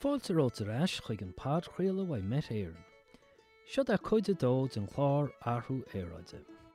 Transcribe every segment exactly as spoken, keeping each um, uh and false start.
Fáilte róta rais chuig an pád chraola bhaid met éireann. Seo a chuide dóid an chlár athrú éráide.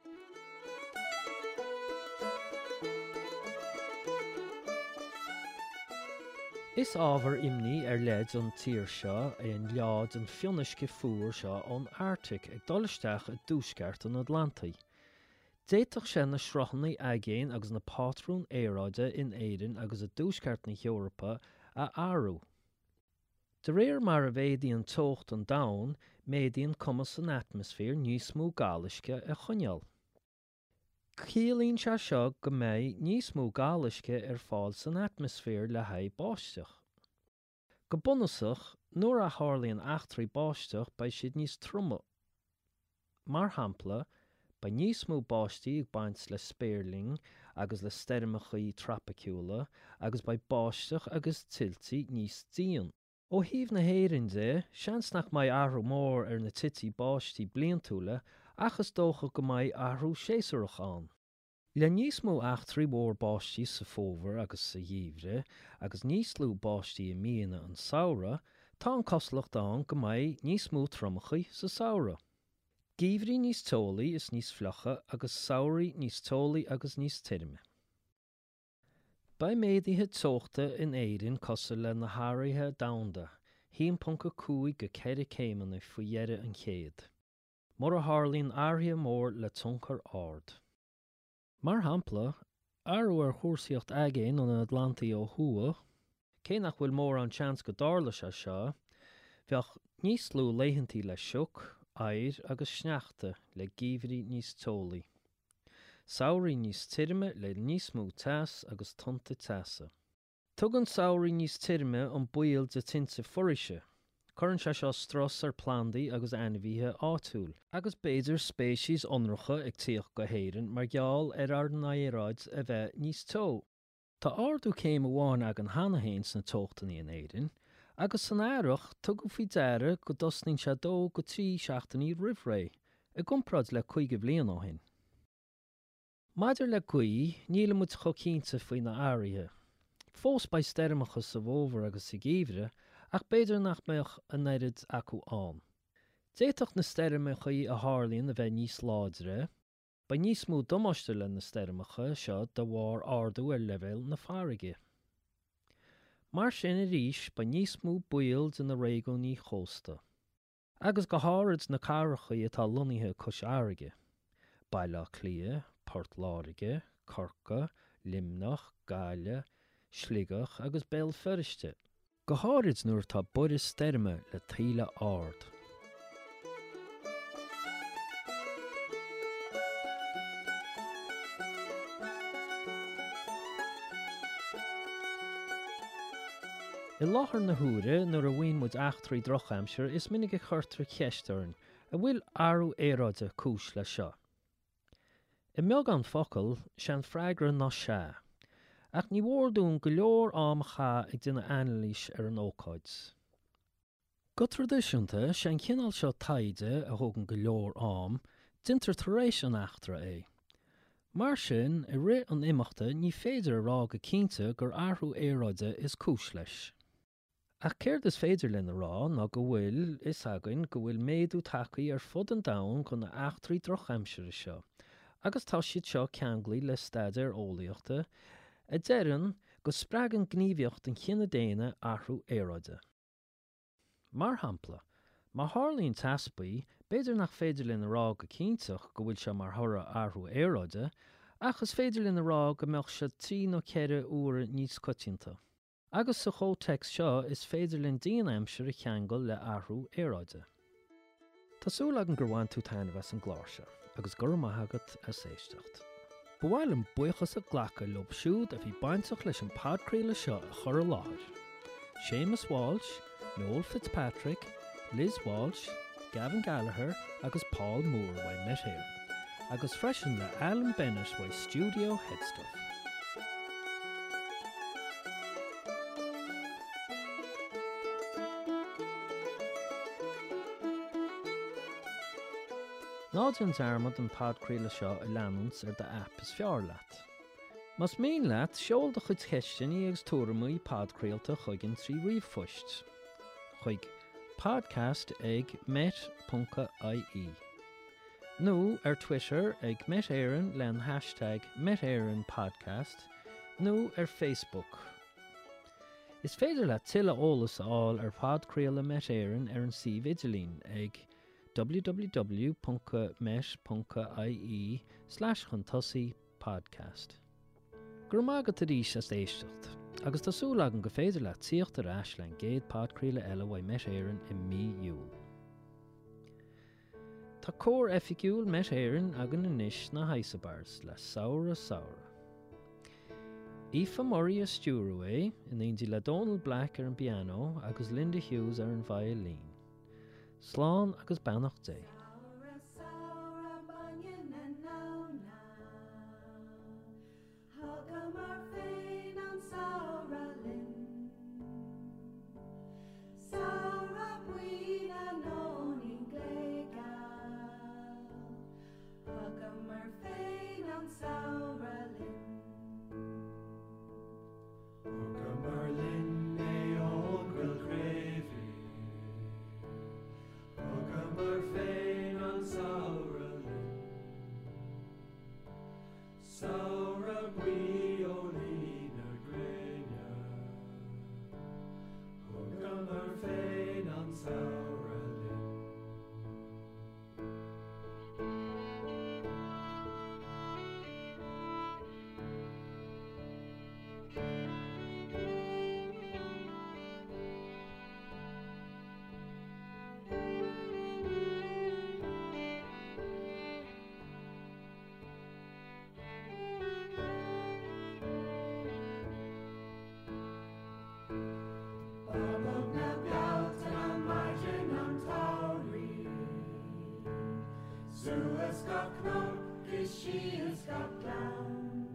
Is ábhar imní ar leid an tír seo é an leád an fionnaisce fuair seo ón Arctic ag dolisteach a dúsceart an Atlantaí. Déiteach sé na srothannaí agéin agus na pátrún éráide in éireann agus a dúsceart na Eorpa a áhrú. De réir mar a bhédaí an tócht an domhan, médaíonn cumas an atmosfér níos mó gáalaisce a chuineáil. Ciallaíonn se seo go mbeidh níos mó gáalaisce ar fáil san atmosfér le haghaidh báisteach. Go bunasach, nuair a tharlaíonn achtraí báisteach ba siad níos truma. Mar shampla, ba níos mó báistí ag baint le spéirling agus le steirmeachaí trapiciúla agus ba báisteach agus tiltí níos díon. Ó híomh na héireann dé, seans nach mbeidh athrú mór ar na tití báistí bliantúla achas dócha go mbeidh athrú séasúrach ann. Le níos mó achtraí mór báistí sa fómhair agus sa dhíomhre agus níos lú báistí i míana an samhra, tá an coslacht ann go mbeidh níos mó tromchaí sa samhra. Gíomhrí níos teolaí is níos fleocha agus samhraí níos teolaí agus níos tirme. Ba méadaithe tóchta in éireann cosa le na háirithe domhanda, híon punca cúig go ceithre céimeanna faoi dheire an chéad. Mar a tharlaíonn áirithe mór le tionchar ard. Mar shampla, áhrú ar chósaíocht agéin an Atlantaí ó thuaidh, cé nach bhfuil mór an seans go dála se seo, bheadh níos lú léithintí le seoc, air agus sneachta le gíomhrí níos teolaí. Samhraí níos tirme le níos mó teas agus tunta teasa. Tugann samhraí níos tirme an buail de tinte forise. Curann se seo stras ar plandaí agus ainmhíthe áitiúil, agus béidir spéisiís ionracha ag tíoch go héireann mar gheall ar ar na éráid a bheith níos tó. Tá ardú céim amháin ag an hanahéins na tóchtaí in éireann, agus san áireach tugadh faoi deire go dosnaíonn se dó go trí seachtaí roimh ré, i gcomparáid le chuige bliain ó shin. Maidir le gaoth, níl muid chocínta faoi na áirithe. Fós ba steirmeachas sa bhómhair agus sa gíomhre, ach beidir nach mbeadh an éiread acu ann. Déiteach na steirmeachaí a tharlaíonn a bheith níos láidre, ba níos mó dumáiste le na steirmeacha seo de bharr ardú ar leibhéal na farraige. Mar sin a rís ba níos mó buail de na réigiúnaí chósta. Agus go háirid na cárachaí atá lonnaithe cos airige. Baile Clia, Port Láirige, Corca, Limnach, Gaile, Sligach agus Béal Ferriste. Go háirid nuair tá buire steirme le taoile ard. I láthair na huaire nuair a bhain muid achtraí drochaimseir is minic a chuirtar cheistarn a bhfuil athrú éráide cúis le seo. I mbeag an focail sean freagra ná se, ach ní mhórdún go leor am cha ag duine ainlís ar an ócáid. Go tradiisiúnta sean cinál seo taide a thugann go leor am, dintar tar éis an achtra é. Mar sin i ré an imeachta ní féidir rá go cinnte gur athrú éráide is cúis leis. Ach céir is féidir lena rá ná go bhfuil is againn go bhfuil méadú tacaí ar fud an domhan chun na achtraí drochaimseire seo, agus tá siad seo ceanglaí le staidir ólaíochta, a deireann go spreagann gníomhaíocht an chinne déine athrú éráide. Mar shampla, má tharlaíonn taspaí, beidir nach féidir lena rá go cinnteach go bhfuil se mar thora athrú éráide, ach is féidir lena rá go mbeadh se trí nó ceithre uair níos coitianta. Agus sa chótext seo is féidir len daon aimseir a cheangal le athrú éráide. Tásúil agan gur bhain tú tainmheas an gláirse, agus gur maithagat a séisteacht. Ba bhfuil an buchas a ghlacha lob siúd a bhí baintach leis an padcréile seo a chur a láthir. Séamus Walsh, Noel Fitzpatrick, Liz Walsh, Gavin Gallagher agus Paul Moore bhaid met éireann, agus freisin le Alan Bennett bhaid Studio Headstuff. Náideann dearmad an padcréile seo i leanúns ar de app is fearr leat. Mas mín leat seol de chud cheistin í agus tuairimí padcréalta chuigeann trí riomhphoist. chuig podcast ag met.ie. nó ar Twitter ag Met Éireann len hashtag Met Éireann Podcast nó ar Facebook. Is féidir le tuilleadh eolas áil ar podcréal Met Éireann ar an suíomh idirlín ag www.met.ie slash chuntosaí podcast. Gur mágad a rís as éisteacht, agus tásúil agam go féidir le tíocht ar ais len géad podcréal eile mhaith Met Éireann i mí Iúil. Tá cór efficiúil Met Éireann agan anois na Haisabars le saora saora. Aoife Murray a stúrú é, in aontí le Donald Black ar an piano agus Linda Hughes ar an violín. Slán agus beannacht dé. Suas got knock, she's got down.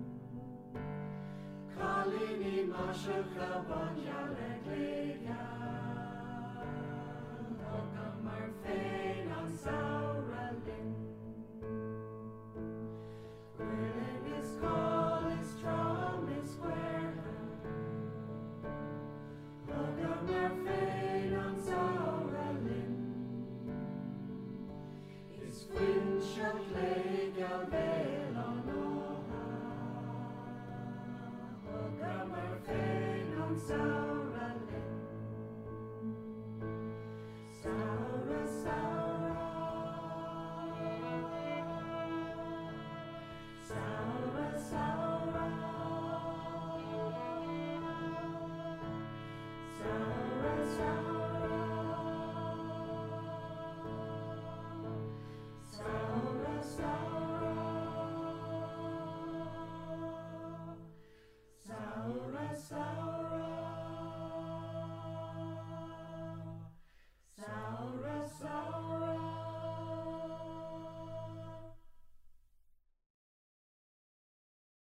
Colini Masha Cabanya Leglega. Hogamar Fain on Sauralin. Willing is call is strong is square. Hogamar Fain on Sauralin. Winchell play Galvale on Oha. Hogamar Fain on Sauralin.